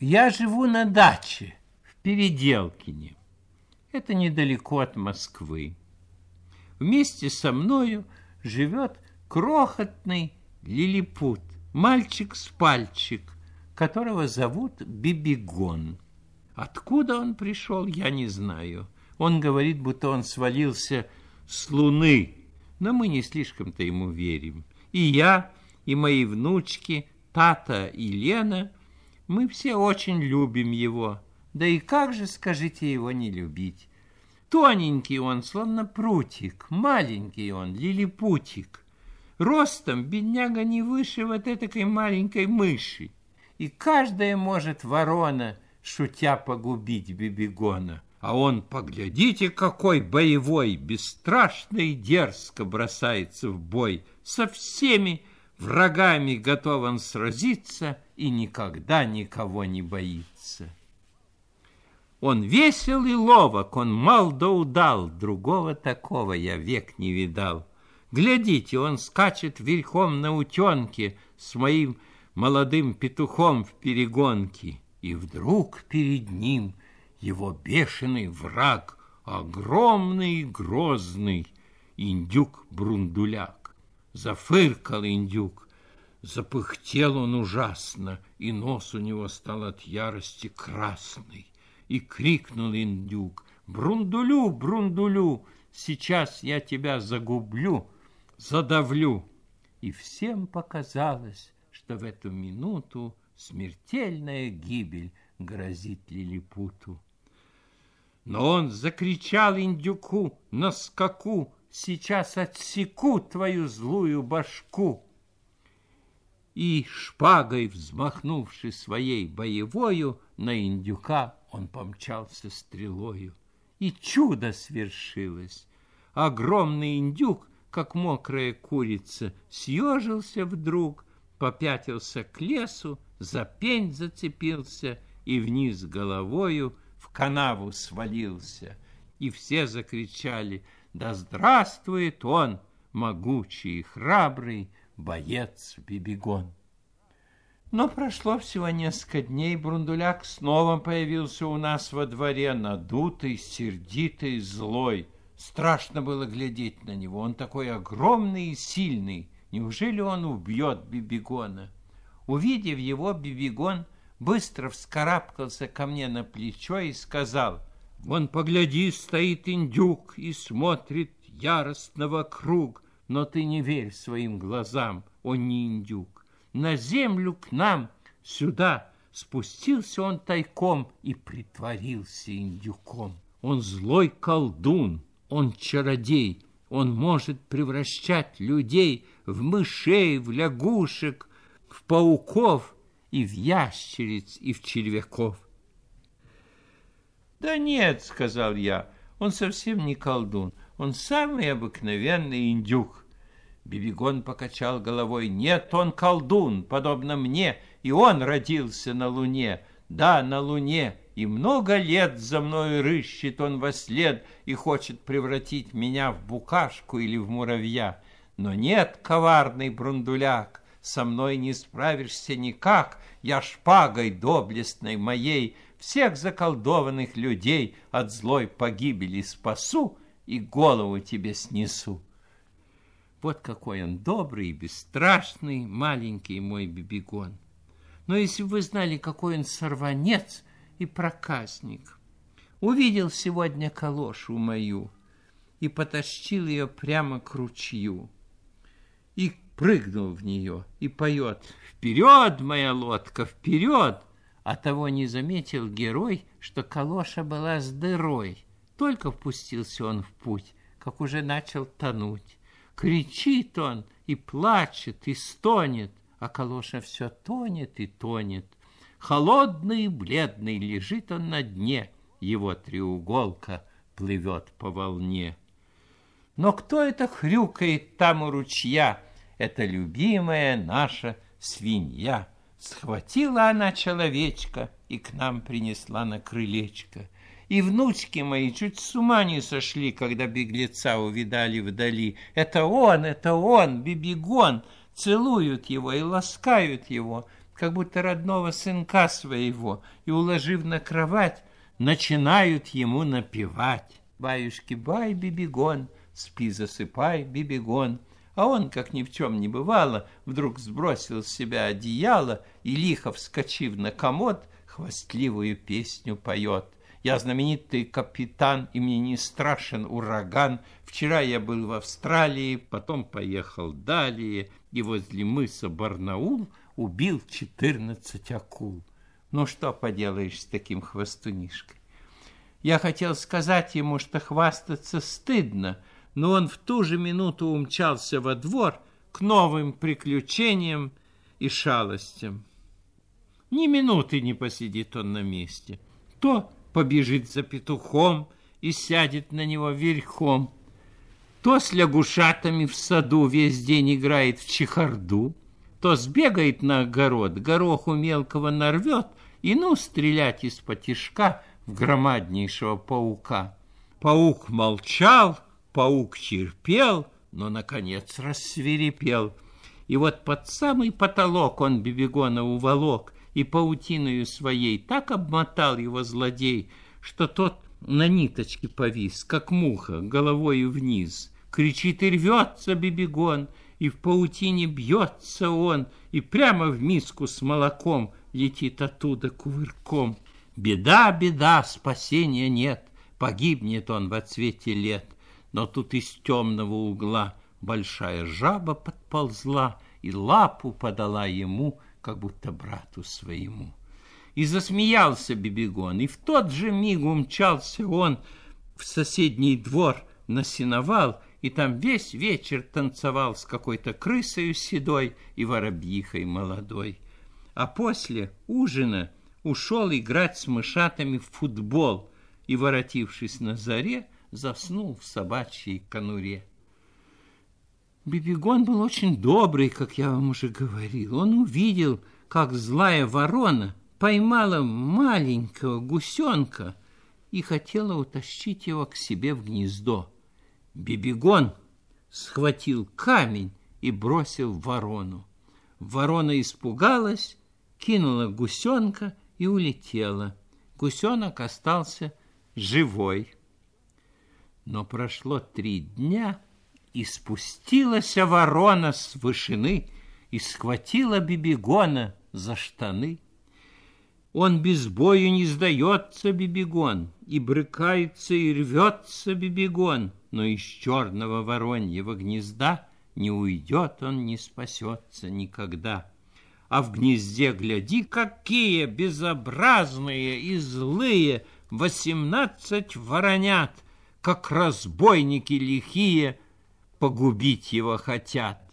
Я живу на даче в Переделкине. Это недалеко от Москвы. Вместе со мною живет крохотный лилипут, мальчик с пальчик, которого зовут Бибигон. Откуда он пришел, я не знаю. Он говорит, будто он свалился с Луны, но мы не слишком-то ему верим. И я, и мои внучки, Тата и Лена, мы все очень любим его. Да и как же, скажите, его не любить? Тоненький он, словно прутик, маленький он, лилипутик. Ростом бедняга не выше вот этой маленькой мыши. И каждая может ворона, шутя, погубить Бибигона. А он, поглядите, какой боевой, бесстрашно и дерзко бросается в бой. Со всеми врагами готов он сразиться и никогда никого не боится. Он весел и ловок, он мал да удал, другого такого я век не видал. Глядите, он скачет верхом на утенке с моим молодым петухом в перегонке. И вдруг перед ним его бешеный враг, огромный и грозный, индюк-брундуляк. Зафыркал индюк, запыхтел он ужасно, и нос у него стал от ярости красный. И крикнул индюк: «Брундулю, Брундулю, сейчас я тебя загублю, задавлю!» И всем показалось, что в эту минуту смертельная гибель грозит лилипуту. Но он закричал индюку на скаку: «Сейчас отсеку твою злую башку!» И шпагой, взмахнувши своей боевою, на индюка он помчался стрелою. И чудо свершилось. Огромный индюк, как мокрая курица, съежился вдруг, попятился к лесу, за пень зацепился и вниз головою в канаву свалился. И все закричали: «Да здравствует он, могучий и храбрый боец Бибигон!» Но прошло всего несколько дней, Брундуляк снова появился у нас во дворе, надутый, сердитый, злой. Страшно было глядеть на него, он такой огромный и сильный. Неужели он убьет Бибигона? Увидев его, Бибигон быстро вскарабкался ко мне на плечо и сказал: «Вон, погляди, стоит индюк и смотрит яростно вокруг, но ты не верь своим глазам, он не индюк. На землю к нам, сюда, спустился он тайком и притворился индюком. Он злой колдун, он чародей, он может превращать людей в мышей, в лягушек, в пауков и в ящериц, и в червяков». «Да нет, — сказал я, — он совсем не колдун, он самый обыкновенный индюк». Бибигон покачал головой: «Нет, он колдун, подобно мне, и он родился на Луне. Да, на Луне, и много лет за мною рыщет он вослед и хочет превратить меня в букашку или в муравья. Но нет, коварный Брундуляк, со мной не справишься никак, я шпагой доблестной моей всех заколдованных людей от злой погибели спасу и голову тебе снесу». Вот какой он добрый и бесстрашный, маленький мой Бибигон. Но если бы вы знали, какой он сорванец и проказник. Увидел сегодня калошу мою и потащил ее прямо к ручью. И прыгнул в нее и поет: «Вперед, моя лодка, вперед!» А того не заметил герой, что калоша была с дырой. Только впустился он в путь, как уже начал тонуть. Кричит он и плачет, и стонет, а калоша все тонет и тонет. Холодный и бледный лежит он на дне, его треуголка плывет по волне. Но кто это хрюкает там у ручья? Это любимая наша свинья. Схватила она человечка и к нам принесла на крылечко. И внучки мои чуть с ума не сошли, когда беглеца увидали вдали. Это он, Бибигон. Целуют его и ласкают его. как будто родного сынка своего, и, уложив на кровать, начинают ему напевать. Баюшки-бай, Бибигон, спи, засыпай, Бибигон. А он, как ни в чем не бывало, вдруг сбросил с себя одеяло и, лихо вскочив на комод, хвастливую песню поет. Я знаменитый капитан, и мне не страшен ураган. Вчера я был в Австралии, потом поехал далее, и возле мыса Барнаул убил 14 акул. Ну, что поделаешь с таким хвастунишкой? Я хотел сказать ему, что хвастаться стыдно, но он в ту же минуту умчался во двор к новым приключениям и шалостям. Ни минуты не посидит он на месте. То побежит за петухом и сядет на него верхом, то с лягушатами в саду весь день играет в чехарду, то сбегает на огород, гороху мелкого нарвет и стрелять из-потишка в громаднейшего паука. Паук молчал, паук терпел, но, наконец, рассвирепел. И вот под самый потолок он Бибигона уволок, и паутиною своей так обмотал его злодей, что тот на ниточке повис, как муха, головою вниз. Кричит и рвется Бибигон, и в паутине бьется он, и прямо в миску с молоком летит оттуда кувырком. Беда, беда, спасения нет, погибнет он во цвете лет. Но тут из темного угла большая жаба подползла и лапу подала ему, как будто брату своему. И засмеялся Бибигон, и в тот же миг умчался он в соседний двор на сеновал, и там весь вечер танцевал с какой-то крысою седой и воробьихой молодой. А после ужина ушел играть с мышатами в футбол и, воротившись на заре, заснул в собачьей конуре. Бибигон был очень добрый, как я вам уже говорил. Он увидел, как злая ворона поймала маленького гусенка и хотела утащить его к себе в гнездо. Бибигон схватил камень и бросил в ворону. Ворона испугалась, кинула гусенка и улетела. Гусенок остался живой. Но прошло 3 дня, и спустилась ворона с вышины и схватила Бибигона за штаны. Он без бою не сдается, Бибигон, и брыкается, и рвется Бибигон, но из черного вороньего гнезда не уйдет он, не спасется никогда. А в гнезде, гляди, какие безобразные и злые 18 воронят, как разбойники лихие, погубить его хотят.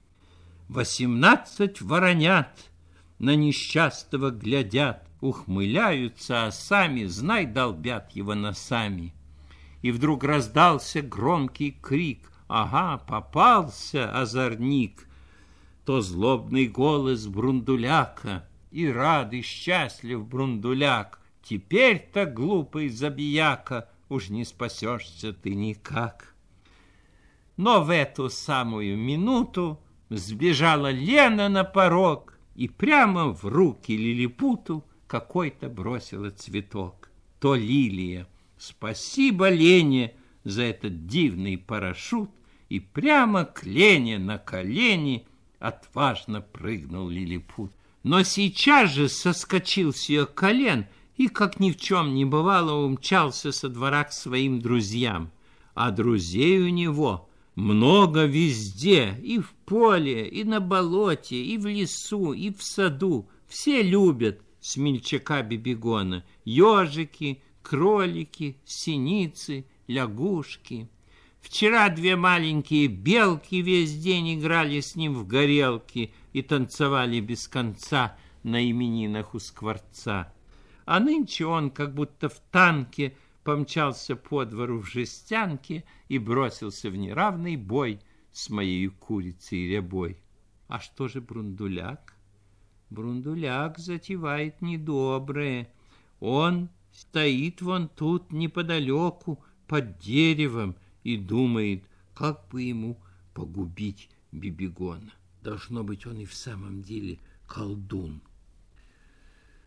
18 воронят на несчастного глядят, ухмыляются, а сами, знай, долбят его носами. И вдруг раздался громкий крик: «Ага, попался озорник!» То злобный голос Брундуляка, и рад, и счастлив Брундуляк: «Теперь-то, глупый забияка, уж не спасешься ты никак». Но в эту самую минуту сбежала Лена на порог и прямо в руки лилипуту какой-то бросила цветок. То лилия. Спасибо Лене за этот дивный парашют, и прямо к Лене на колени отважно прыгнул лилипут. Но сейчас же соскочил с ее колен и, как ни в чем не бывало, умчался со двора к своим друзьям. А друзей у него много везде, и в поле, и на болоте, и в лесу, и в саду. Все любят смельчака Бибигона: ежики, кролики, синицы, лягушки. Вчера 2 маленькие белки весь день играли с ним в горелки и танцевали без конца на именинах у скворца. А нынче он, как будто в танке, помчался по двору в жестянке и бросился в неравный бой с моей курицей рябой. А что же Брундуляк? Брундуляк затевает недоброе. Он стоит вон тут неподалеку под деревом и думает, как бы ему погубить Бибигона. Должно быть, он и в самом деле колдун.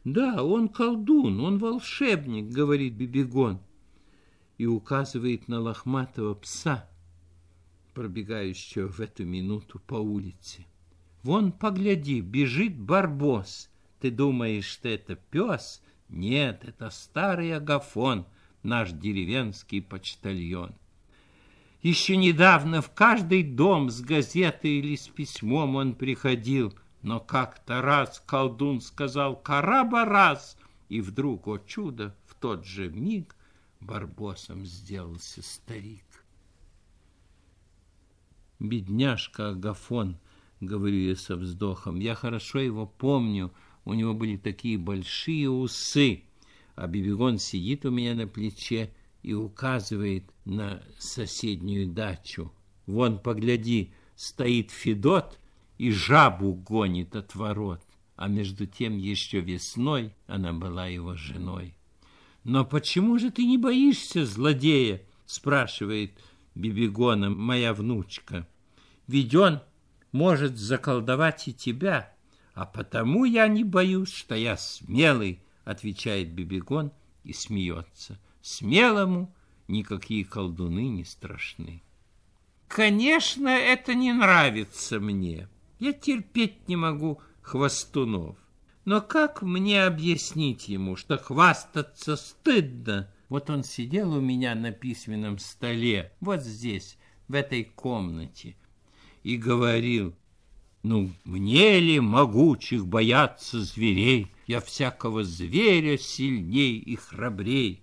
Да, он колдун, он волшебник, говорит Бибигон, и указывает на лохматого пса, пробегающего в эту минуту по улице. Вон, погляди, бежит Барбос. Ты думаешь, что это пес? Нет, это старый Агафон, наш деревенский почтальон. Еще недавно в каждый дом с газетой или с письмом он приходил, но как-то раз колдун сказал «Караба-раз!» и вдруг, о чудо, в тот же миг Барбосом сделался старик. Бедняжка Агафон, говорю я со вздохом, я хорошо его помню, у него были такие большие усы, а Бибигон сидит у меня на плече и указывает на соседнюю дачу. Вон, погляди, стоит Федот и жабу гонит от ворот, а между тем еще весной она была его женой. «Но почему же ты не боишься злодея?» спрашивает Бибигона моя внучка. «Ведь он может заколдовать и тебя, а потому я не боюсь, что я смелый», отвечает Бибигон и смеется. Смелому никакие колдуны не страшны. Конечно, это не нравится мне. Я терпеть не могу хвастунов. Но как мне объяснить ему, что хвастаться стыдно? Вот он сидел у меня на письменном столе, вот здесь, в этой комнате, и говорил: «Ну, мне ли, могучих, бояться зверей? Я всякого зверя сильней и храбрей.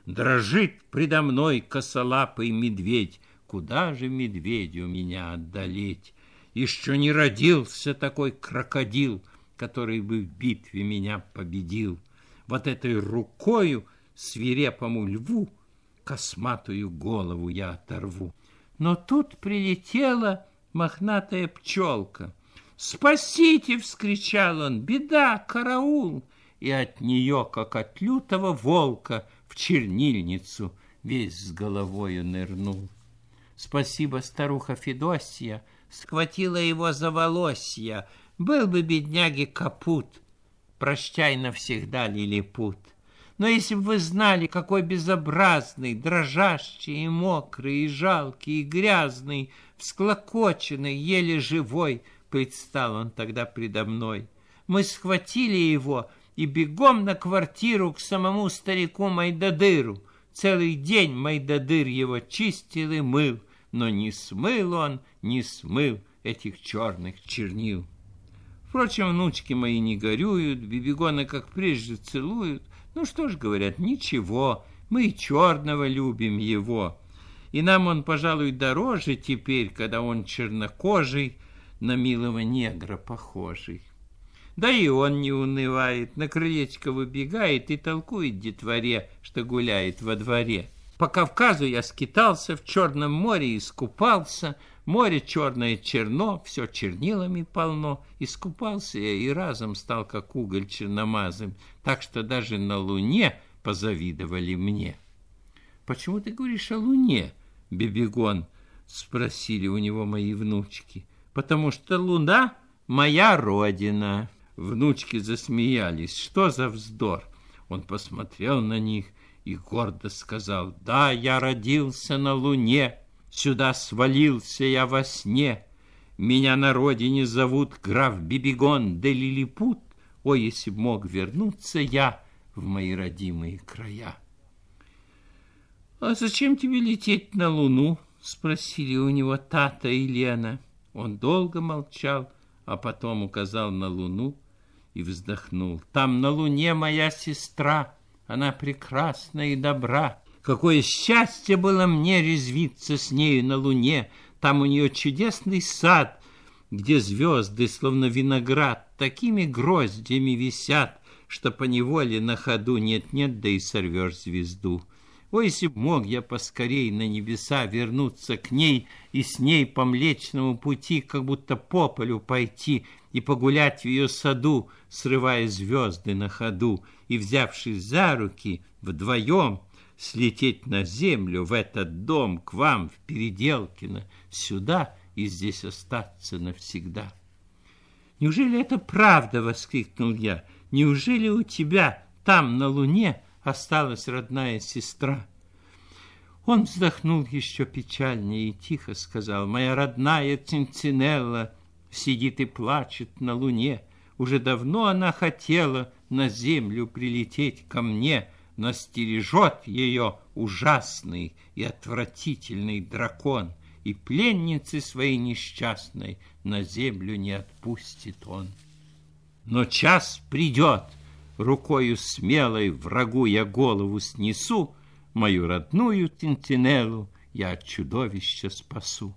Дрожит предо мной косолапый медведь. Куда же медведю меня одолеть? Еще не родился такой крокодил, который бы в битве меня победил. Вот этой рукою свирепому льву косматую голову я оторву». Но тут прилетела мохнатая пчелка. «Спасите!» — вскричал он. «Беда! Караул!» И от нее, как от лютого волка, в чернильницу весь с головою нырнул. Спасибо, старуха Федосья схватила его за волосья. Был бы бедняге капут. Прощай навсегда, лилипут. Но если бы вы знали, какой безобразный, дрожащий и мокрый, и жалкий, и грязный, всклокоченный, еле живой, предстал он тогда предо мной. Мы схватили его и бегом на квартиру к самому старику Майдадыру. Целый день Майдадыр его чистил и мыл, но не смыл он, не смыл этих черных чернил. Впрочем, внучки мои не горюют, Бибигона, как прежде, целуют. Ну что ж, говорят, ничего, мы и черного любим его. И нам он, пожалуй, дороже теперь, когда он чернокожий, на милого негра похожий. Да и он не унывает, на крылечко выбегает и толкует детворе, что гуляет во дворе. По Кавказу я скитался, в Черном море искупался. Море черное черно, все чернилами полно. Искупался я и разом стал, как уголь черномазым, так что даже на Луне позавидовали мне. «Почему ты говоришь о Луне, Бибигон?» — спросили у него мои внучки. «Потому что Луна — моя родина». Внучки засмеялись. Что за вздор? Он посмотрел на них и гордо сказал: «Да, я родился на Луне, сюда свалился я во сне. Меня на родине зовут граф Бибигон де Лилипут. Ой, если б мог вернуться я в мои родимые края». «А зачем тебе лететь на Луну?» — спросили у него Тата и Лена. Он долго молчал, а потом указал на Луну и вздохнул. «Там на Луне моя сестра, она прекрасна и добра. Какое счастье было мне резвиться с нею на Луне. Там у нее чудесный сад, где звезды, словно виноград, такими гроздями висят, что поневоле на ходу нет-нет, да и сорвешь звезду. Ой, если б мог я поскорей на небеса вернуться к ней и с ней по Млечному пути, как будто по полю пойти и погулять в ее саду, срывая звезды на ходу, и, взявшись за руки, вдвоем слететь на землю, в этот дом, к вам, в Переделкино, сюда, и здесь остаться навсегда». «Неужели это правда?» — воскликнул я. неужели у тебя там, на луне, осталась родная сестра? Он вздохнул еще печальнее и тихо сказал: моя родная Цинцинелла сидит и плачет на луне. Уже давно она хотела на землю прилететь ко мне, но стережет ее ужасный и отвратительный дракон, и пленницы своей несчастной на землю не отпустит он. Но час придет, рукою смелой врагу я голову снесу, мою родную Цинцинеллу я от чудовища спасу.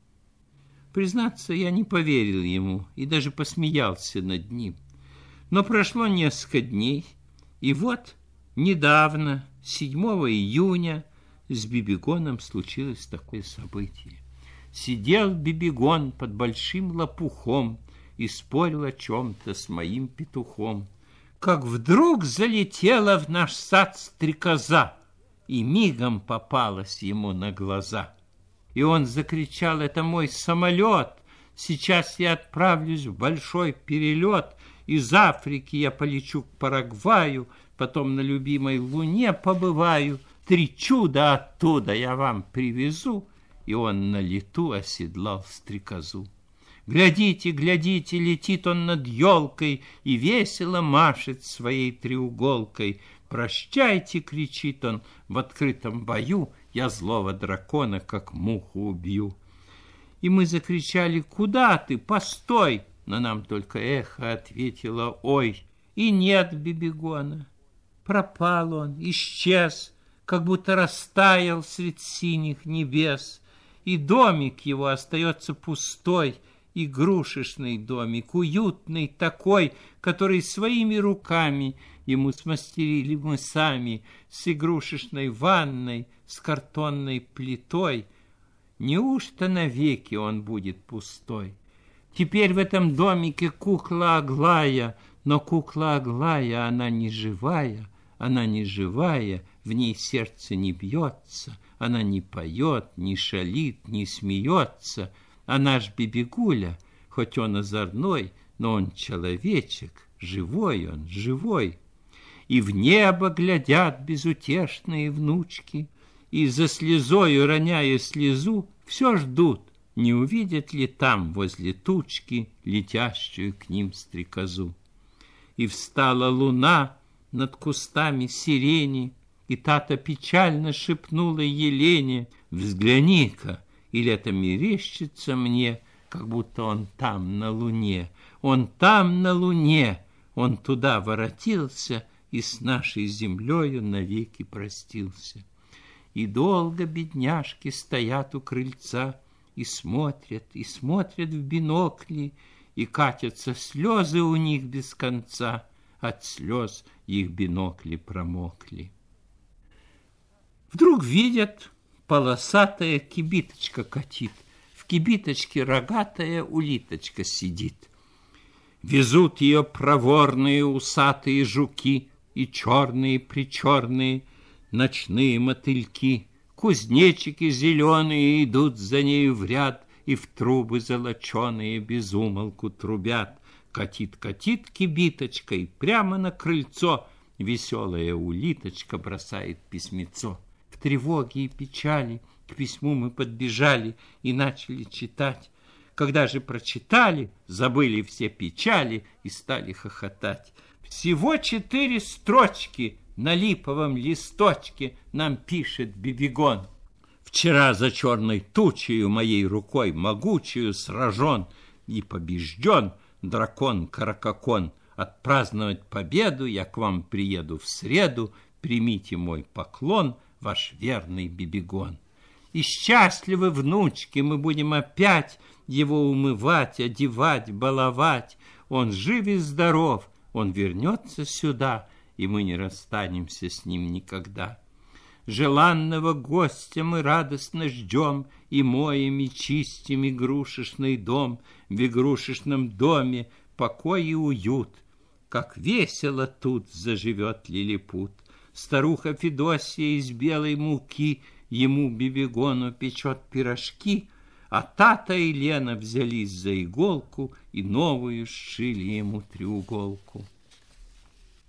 Признаться, я не поверил ему и даже посмеялся над ним. Но прошло несколько дней, и вот недавно, 7 июня, с Бибигоном случилось такое событие. Сидел Бибигон под большим лопухом и спорил о чем-то с моим петухом, как вдруг залетела в наш сад стрекоза и мигом попалась ему на глаза. И он закричал: это мой самолет, сейчас я отправлюсь в большой перелет, из Африки я полечу к Парагваю, потом на любимой луне побываю, 3 чуда оттуда я вам привезу. И он на лету оседлал стрекозу. Глядите, глядите, летит он над елкой и весело машет своей треуголкой. «Прощайте!» — кричит он в открытом бою, «я злого дракона, как муху, убью». И мы закричали: «Куда ты? Постой!» Но нам только эхо ответило: «Ой!» И нет Бибигона. Пропал он, исчез, как будто растаял средь синих небес. И домик его остается пустой, игрушечный домик, уютный такой, который своими руками ему смастерили мы сами, с игрушечной ванной, с картонной плитой. Неужто навеки он будет пустой? Теперь в этом домике кукла Аглая, но кукла Аглая, она не живая, в ней сердце не бьется, она не поет, не шалит, не смеется. А наш Бибигуля, хоть он озорной, но он человечек, живой он, живой. И в небо глядят безутешные внучки, и за слезою, роняя слезу, все ждут, не увидят ли там возле тучки летящую к ним стрекозу. И встала луна над кустами сирени, и та-то печально шепнула Елене: взгляни-ка, или это мерещится мне, как будто он там на луне, он там на луне, он туда воротился и с нашей землею навеки простился. И долго бедняжки стоят у крыльца и смотрят в бинокли, и катятся слезы у них без конца, от слез их бинокли промокли. Вдруг видят, полосатая кибиточка катит, в кибиточке рогатая улиточка сидит. Везут ее проворные усатые жуки и черные-причерные ночные мотыльки. Кузнечики зеленые идут за нею в ряд и в трубы золоченые без умолку трубят. Катит кибиточкой прямо на крыльцо, веселая улиточка бросает письмецо. В тревоге и печали к письму мы подбежали и начали читать. Когда же прочитали, забыли все печали и стали хохотать. Всего 4 строчки на липовом листочке нам пишет Бибигон. Вчера за черной тучею моей рукой могучую сражен и побежден дракон Каракакон. Отпраздновать победу я к вам приеду в среду, примите мой поклон, ваш верный Бибигон. И счастливы внучки, мы будем опять его умывать, одевать, баловать. Он жив и здоров, он вернется сюда, и мы не расстанемся с ним никогда. Желанного гостя мы радостно ждем, и моем, и чистим игрушечный дом. В игрушечном доме покой и уют, как весело тут заживет лилипут. Старуха Федосия из белой муки ему, Бибигону, печет пирожки, а Тата и Лена взялись за иголку и новую сшили ему треуголку.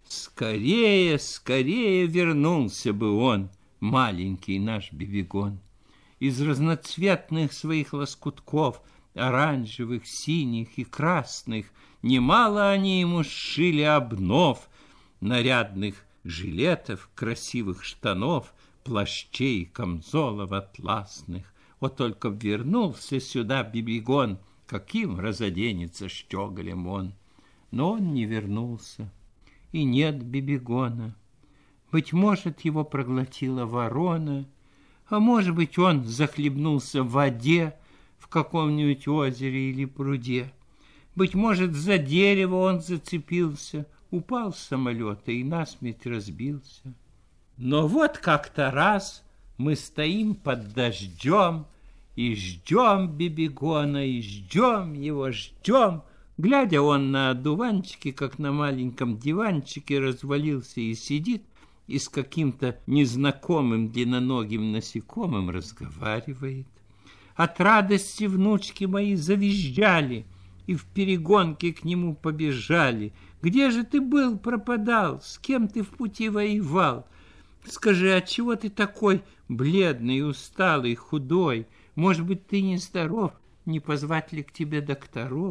Скорее, скорее вернулся бы он, маленький наш Бибигон. Из разноцветных своих лоскутков, оранжевых, синих и красных, немало они ему сшили обнов, нарядных жилетов, красивых штанов, плащей, камзолов атласных. Вот только вернулся сюда Бибигон, каким разоденется щеголем он. Но он не вернулся, и нет Бибигона. Быть может, его проглотила ворона, а может быть, он захлебнулся в воде в каком-нибудь озере или пруде. Быть может, за дерево он зацепился, упал с самолета и насмерть разбился. Но вот как-то раз мы стоим под дождем и ждем Бибигона, и ждем его, ждем. Глядя он на одуванчике, как на маленьком диванчике, развалился и сидит, и с каким-то незнакомым длинноногим насекомым разговаривает. От радости внучки мои завизжали и в перегонке к нему побежали. Где же ты был, пропадал? С кем ты в пути воевал? Скажи, отчего ты такой бледный, усталый, худой? Может быть, ты нездоров? Не позвать ли к тебе докторов?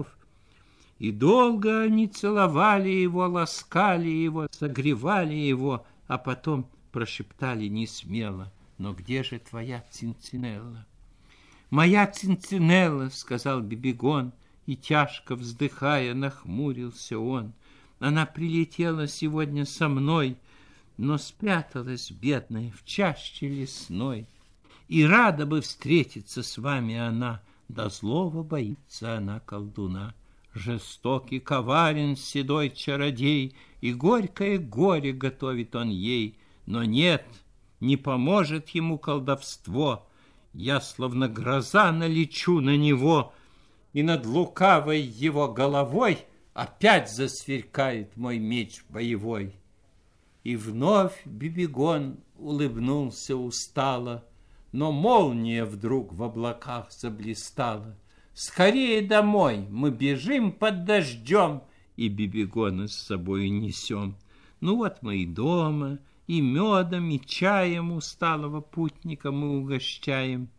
И долго они целовали его, ласкали его, согревали его, а потом прошептали несмело: но где же твоя Цинцинелла? Моя Цинцинелла, сказал Бибигон, и тяжко вздыхая нахмурился он. Она прилетела сегодня со мной, но спряталась, бедная, в чаще лесной. И рада бы встретиться с вами она, да злого боится она колдуна. Жестокий, коварен седой чародей, и горькое горе готовит он ей. Но нет, не поможет ему колдовство. Я, словно гроза, налечу на него, и над лукавой его головой опять засверкает мой меч боевой. И вновь Бибигон улыбнулся устало, но молния вдруг в облаках заблистала. Скорее домой, мы бежим под дождем, и Бибигона с собой несем. Ну вот мы и дома, и медом, и чаем усталого путника мы угощаем.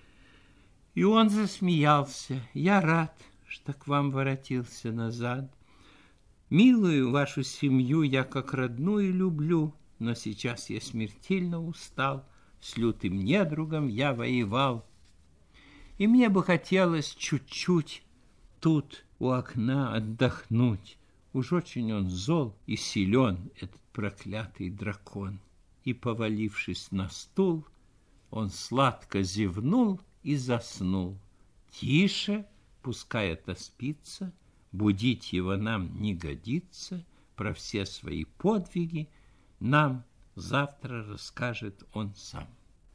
И он засмеялся. Я рад, что к вам воротился назад. Милую вашу семью я как родную люблю, но сейчас я смертельно устал, с лютым недругом я воевал. И мне бы хотелось чуть-чуть тут у окна отдохнуть. Уж очень он зол и силен, этот проклятый дракон. И, повалившись на стул, он сладко зевнул и заснул. Тише, пускай отоспится, будить его нам не годится, про все свои подвиги нам завтра расскажет он сам.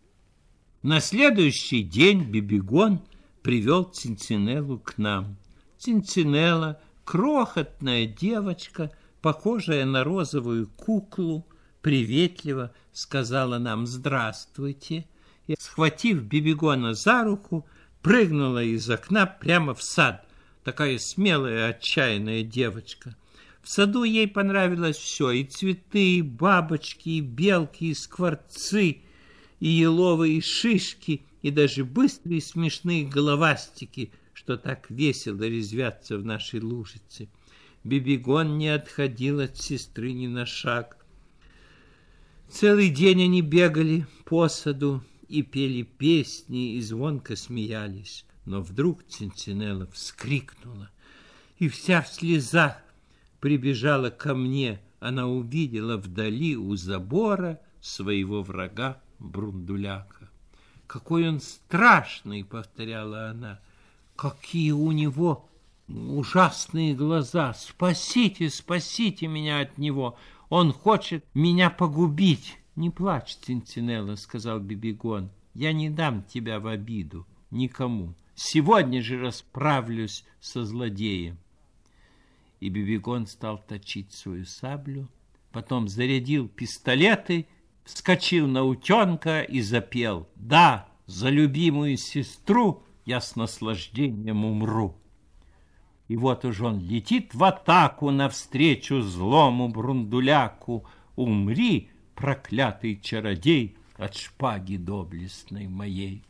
На следующий день Бибигон привел Цинцинеллу к нам. Цинцинелла, крохотная девочка, похожая на розовую куклу, приветливо сказала нам «Здравствуйте», и, схватив Бибигона за руку, прыгнула из окна прямо в сад. Такая смелая, отчаянная девочка. В саду ей понравилось все: и цветы, и бабочки, и белки, и скворцы, и еловые шишки, и даже быстрые смешные головастики, что так весело резвятся в нашей лужице. Бибигон не отходил от сестры ни на шаг. Целый день они бегали по саду и пели песни, и звонко смеялись. Но вдруг Цинцинелла вскрикнула, и вся в слезах прибежала ко мне. Она увидела вдали у забора своего врага Брундуляка. «Какой он страшный!» — повторяла она. «Какие у него ужасные глаза! Спасите, спасите меня от него! Он хочет меня погубить!» «Не плачь, Цинцинелла», — сказал Бибигон. «Я не дам тебя в обиду никому. Сегодня же расправлюсь со злодеем». И Бибигон стал точить свою саблю, потом зарядил пистолеты, вскочил на утенка и запел: «Да, за любимую сестру я с наслаждением умру». И вот уж он летит в атаку навстречу злому Брундуляку. Умри, проклятый чародей, от шпаги доблестной моей.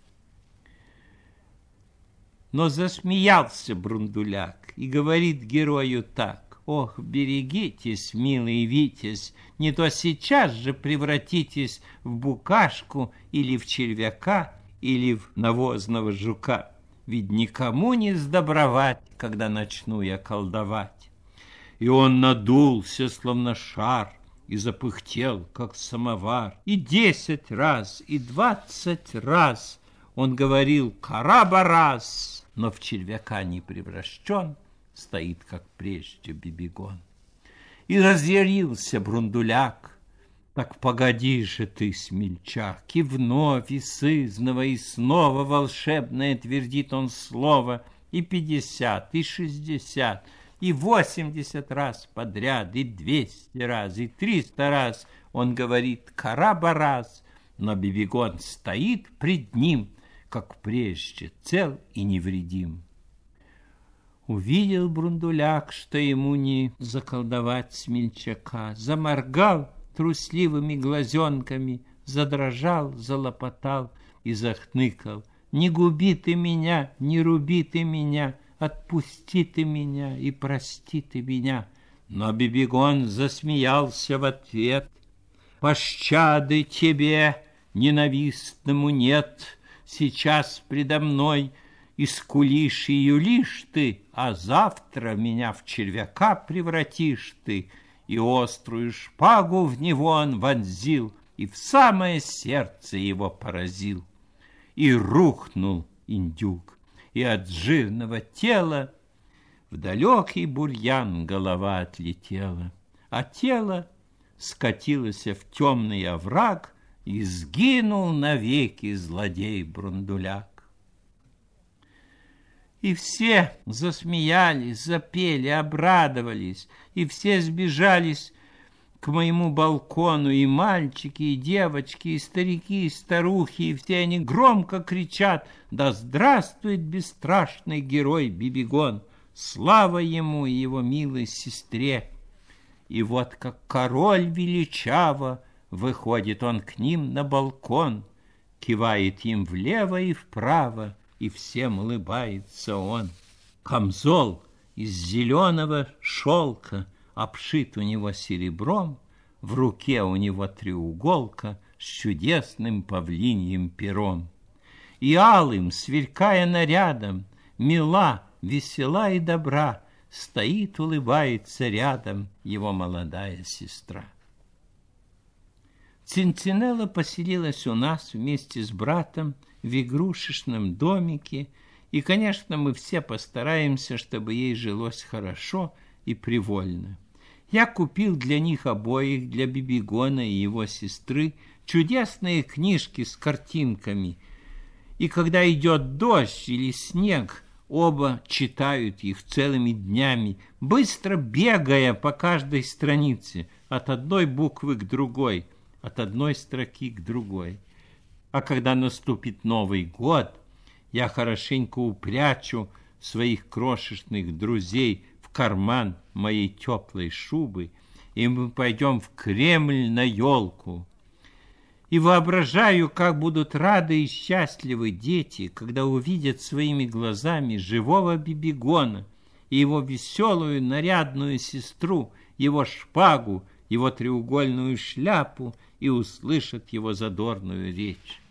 Но засмеялся Брундуляк и говорит герою так: ох, берегитесь, милый Витязь, не то сейчас же превратитесь в букашку или в червяка, или в навозного жука. Ведь никому не сдобровать, когда начну я колдовать. И он надулся, словно шар, и запыхтел, как самовар. И 10 раз, и 20 раз он говорил «Карабарас», но в червяка не превращен, стоит, как прежде, Бибигон. И разъярился Брундуляк: так погоди же ты, смельчак. И вновь, и сызнова, и снова волшебное твердит он слово, и 50, и 60, и 80 раз подряд, и 200 раз, и 300 раз он говорит «Карабарас», но Бибигон стоит пред ним, как прежде, цел и невредим. Увидел Брундуляк, что ему не заколдовать смельчака, заморгал трусливыми глазенками, задрожал, залопотал и захныкал: «Не губи ты меня, не руби ты меня, отпусти ты меня и прости ты меня». Но Бибигон засмеялся в ответ: «Пощады тебе, ненавистному, нет. Сейчас предо мной искулишь и юлишь ты, а завтра меня в червяка превратишь ты». И острую шпагу в него он вонзил, и в самое сердце его поразил. И рухнул индюк, и от жирного тела в далекий бурьян голова отлетела, а тело скатилось в темный овраг, и сгинул навеки злодей Брундуляк. И все засмеялись, запели, обрадовались, и все сбежались к моему балкону, и мальчики, и девочки, и старики, и старухи, и все они громко кричат: «Да здравствует бесстрашный герой Бибигон! Слава ему и его милой сестре!» И вот как король величаво выходит он к ним на балкон, кивает им влево и вправо, и всем улыбается он. Камзол из зеленого шелка обшит у него серебром, в руке у него треуголка с чудесным павлиньим пером. И алым, сверкая нарядом, мила, весела и добра, стоит, улыбается рядом его молодая сестра. Цинциннелла поселилась у нас вместе с братом в игрушечном домике, и, конечно, мы все постараемся, чтобы ей жилось хорошо и привольно. Я купил для них обоих, для Бибигона и его сестры, чудесные книжки с картинками, и когда идет дождь или снег, оба читают их целыми днями, быстро бегая по каждой странице, от одной буквы к другой, от одной строки к другой. А когда наступит Новый год, я хорошенько упрячу своих крошечных друзей в карман моей теплой шубы, и мы пойдем в Кремль на елку. И воображаю, как будут рады и счастливы дети, когда увидят своими глазами живого Бибигона и его веселую нарядную сестру, его шпагу, его треугольную шляпу, и услышат его задорную речь.